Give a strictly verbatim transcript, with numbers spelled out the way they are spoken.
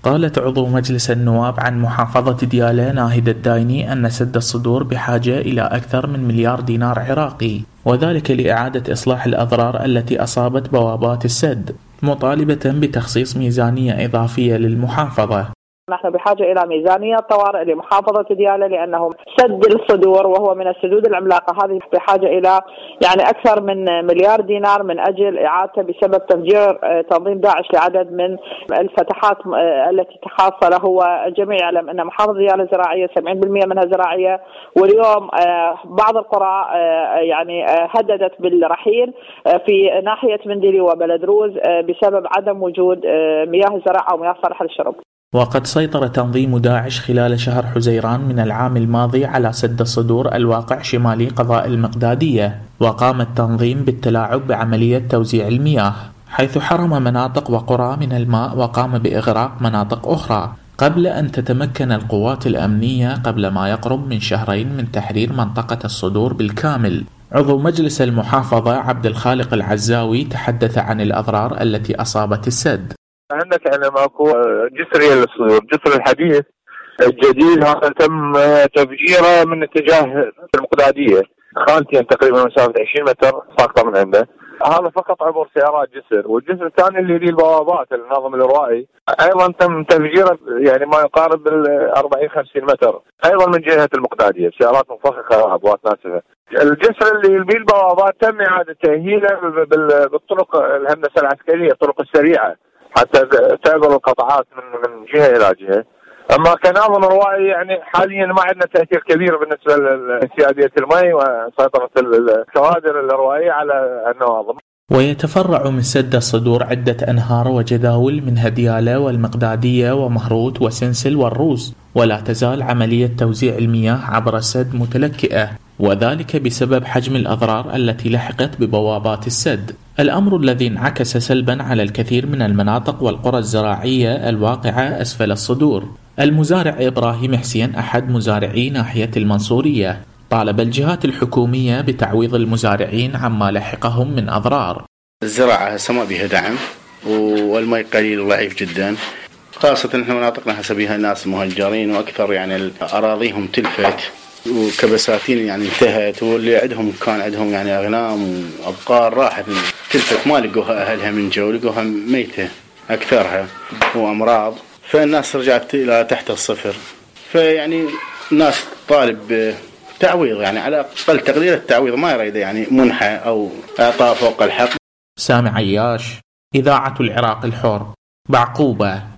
قالت عضو مجلس النواب عن محافظة ديالى ناهد الدايني أن سد الصدور بحاجة إلى أكثر من مليار دينار عراقي، وذلك لإعادة إصلاح الأضرار التي أصابت بوابات السد، مطالبة بتخصيص ميزانية إضافية للمحافظة. نحن بحاجة إلى ميزانية طوارئ لمحافظة ديالى، لأنه سد الصدور وهو من السدود العملاقة هذه بحاجة إلى يعني أكثر من مليار دينار من أجل إعادته بسبب تفجير تنظيم داعش لعدد من الفتحات التي خاصة له. والجميع يعلم أن محافظة ديالى زراعية، سبعين بالمئة منها زراعية، واليوم بعض القرى يعني هددت بالرحيل في ناحية مندلي وبلد روز بسبب عدم وجود مياه الزراعة أو مياه صالحة للشرب. وقد سيطر تنظيم داعش خلال شهر حزيران من العام الماضي على سد الصدور الواقع شمالي قضاء المقدادية، وقام التنظيم بالتلاعب بعملية توزيع المياه، حيث حرم مناطق وقرى من الماء وقام بإغراق مناطق أخرى، قبل أن تتمكن القوات الأمنية قبل ما يقرب من شهرين من تحرير منطقة الصدور بالكامل. عضو مجلس المحافظة عبد الخالق العزاوي تحدث عن الأضرار التي أصابت السد. عندك يعني ماكو جسر للصدور، جسر الحديث الجديد هذا تم تفجيره من اتجاه المقدادية خانتين تقريبا مسافة عشرين متر ساقطة من عنده، هذا فقط عبر سيارات جسر. والجسر الثاني اللي ليه البوابات النظم الروائي ايضا تم تفجيره يعني ما يقارب بال أربعين خمسين متر ايضا من جهة المقدادية بسيارات مفخخة وابوات ناسفة. الجسر اللي ليه البوابات تم اعادة تأهيله بالطرق الهندسة العسكرية، الطرق السريعة حتى تعبر القطعات من من جهة إلى جهة. أما كنظم روائي يعني حاليا ما عندنا تأثير كبير بالنسبة لانسيابية الماء وسيطرة الكوادر الروائية على النواظم. ويتفرع من سد الصدور عدة أنهار وجداول منها ديالى والمقدادية ومهروت وسنسل والروس، ولا تزال عملية توزيع المياه عبر السد متلكئة، وذلك بسبب حجم الأضرار التي لحقت ببوابات السد، الأمر الذي انعكس سلبا على الكثير من المناطق والقرى الزراعية الواقعة أسفل الصدور. المزارع إبراهيم حسين أحد مزارعي ناحية المنصورية طالب الجهات الحكومية بتعويض المزارعين عما لحقهم من أضرار. الزراعة هسه ما بيها دعم والماء قليل وضعيف جدا، خاصة نحن مناطقنا هسه بيها ناس مهجرين وأكثر يعني أراضيهم تلفت وكبساتين يعني انتهت، واللي عندهم كان عندهم يعني أغنام وأبقار راحت تلفت ما لقوها أهلها من جو، لقوها ميتة أكثرها وأمراض، فالناس رجعت إلى تحت الصفر. فيعني الناس طالب تعويض، يعني على أقل تقدير التعويض، ما يريد يعني منحة أو إعطاء فوق الحق. سامي عياش، إذاعة العراق الحر، بعقوبة.